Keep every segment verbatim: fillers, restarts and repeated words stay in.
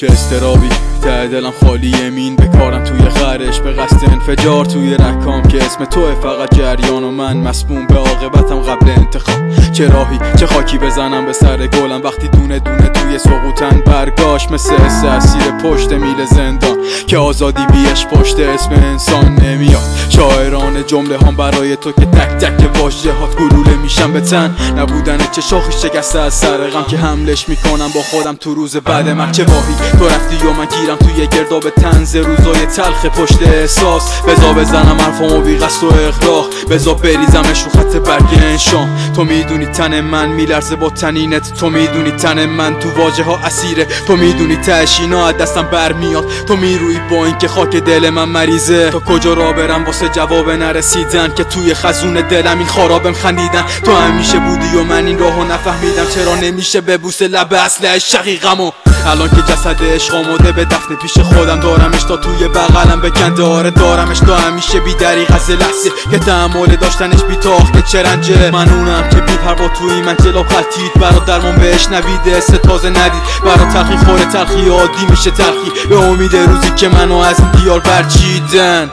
چه استرابی ته دلم خالی یمین به کارم توی غرش به قصد انفجار توی رکام که اسم توه فقط جریان و من مسموم به عاقبتم قبل انتخاب. چه راهی چه خاکی بزنم به سر گلم وقتی دونه دونه توی سقوطن برگاش مثل حس اسیر پشت میل زندان که آزادی بیش پشت اسم انسان نمیاد. شاعران جمله هم برای تو که تک تک واژه‌هات گلوله میشن به تن نبودن چه شاخی شکسته از سر غم که حملش میکنم با خودم تو روز بعد من. چه واهی تو رفتی و من گیرم توی گرداب طنز روزای تلخ پشت احساس. بزا بزنم حرفامو بی قصد و اغراق بزا بریزمش رو خط برگ انشام. تو میدونی تن من میلرزه با تنینت، تو میدونی تن من تو واژه ها اسیره، تو میدونی تشینا از دستم برمیاد، تو میروی با اینکه خاک دل من مریضه. تو کجا را برم واسه جواب نرسیدن که توی خزون دلم این خرابم خندیدن. تو همیشه بودی و من این راهو نفهمیدم چرا نمیشه ببوسه لب اصل شقیقمو. الان که جسد عشق آماده به دفن پیش خودم دارمش تا توی بغلم بکنده آره دارمش تا همیشه بی دریغ از لحظه که تحمل داشتنش بی تاخ که چرنجه. من اونم که بی پروا توی من جلاب خطید برا درمان بهش نویده ستازه ندید برا تلخی خوره تلخی عادی میشه تلخی به امید روزی که منو از این دیار برچیدن.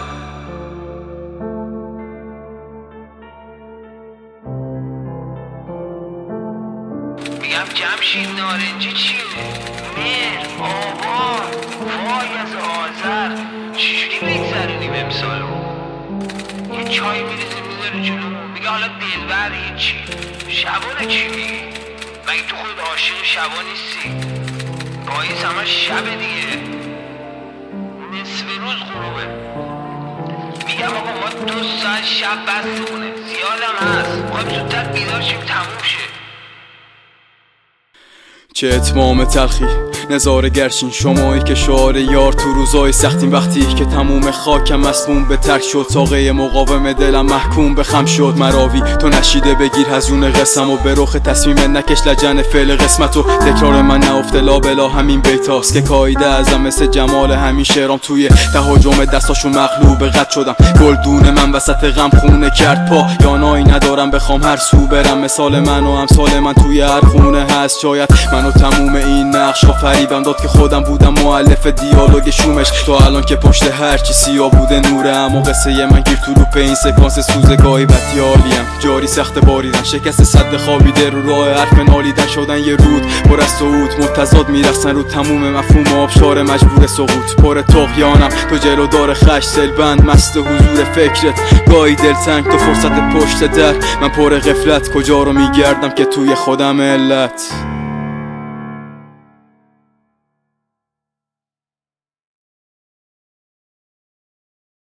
میگم جمشید نارنجی چیه؟ مهر، آبان، وای از آذر چجوری میگذرونیم امسالو؟ یه چای میریزیم میذاره جلو میگه حالا دلبر چی؟ شبانه چی میگی؟ مگه تو خود عاشق شبا نیستی؟ پاییز همه شب دیگه نصف روز غروبه. میگم آقا ما دو ساعت شب بستمونه زیادم هست خواهیم زودتر بیدار شیم تموم شه. چه اتمام تلخی نظاره گرشین شمایی که شعار یار تو روزای سختیم وقتی که تموم خاکم مسموم به ترک شد ساقه مقاوم دلم محکوم به خم شد. مراوی تو نشیده بگیر هزون قسم و به رخ تصمیم نکش لجن فعل قسمت و تکرار من نافته لا بلا همین بیتاست که کایده ازم مثل جمال همین شعرام توی تهاجم دستاشو مغلوب قد شدم. گلدون من وسط غم خونه کرد پا یا نایی ندارم بخوام هر سو برم مثال من و امثال من توی هر خونه هست. شاید منو تموم این نقش ها فریبم داد که خودم بودم مؤلف دیالوگ شومش. تو الان که پشت هر چی سیاه بوده نوره اما قصه من گیر تو لوپ این سکانس سوزگاهی بدیالیم جاری سخت باریدن شکست صد خوابیده رو راه حرف نالیدن شدن یه رود پر از صعود متضاد میرسن رو تموم مفهوم آبشار مجبور سقوط پر طغیانم تو جلودار خش سلبند مست حضور فکرت گاهی دلتنگ تو فرصت پشت در من پر غفلت کجا رو میگردم که توی خودم علت.